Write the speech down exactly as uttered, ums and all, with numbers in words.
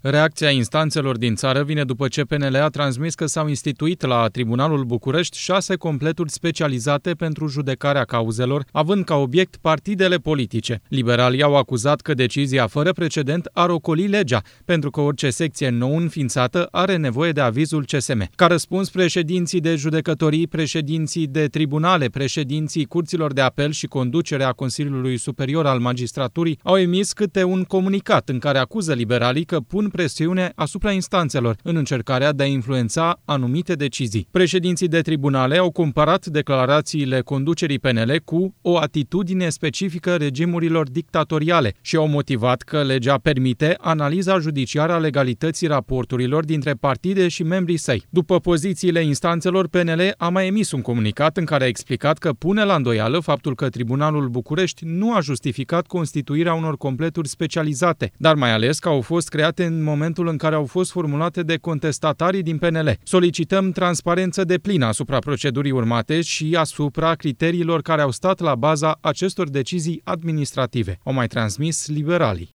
Reacția instanțelor din țară vine după ce P N L a transmis că s-au instituit la Tribunalul București șase completuri specializate pentru judecarea cauzelor, având ca obiect partidele politice. Liberalii au acuzat că decizia fără precedent ar ocoli legea, pentru că orice secție nou înființată are nevoie de avizul C S M. Ca răspuns, președinții de judecătorii, președinții de tribunale, președinții curților de apel și conducerea Consiliului Superior al Magistraturii au emis câte un comunicat în care acuză liberalii că pun presiune asupra instanțelor în încercarea de a influența anumite decizii. Președinții de tribunale au comparat declarațiile conducerii P N L cu o atitudine specifică regimurilor dictatoriale și au motivat că legea permite analiza judiciară a legalității raporturilor dintre partide și membrii săi. După pozițiile instanțelor, P N L a mai emis un comunicat în care a explicat că pune la îndoială faptul că Tribunalul București nu a justificat constituirea unor completuri specializate, dar mai ales că au fost create în momentul în care au fost formulate de contestatarii din P N L. Solicităm transparență deplină asupra procedurii urmate și asupra criteriilor care au stat la baza acestor decizii administrative, au mai transmis liberalii.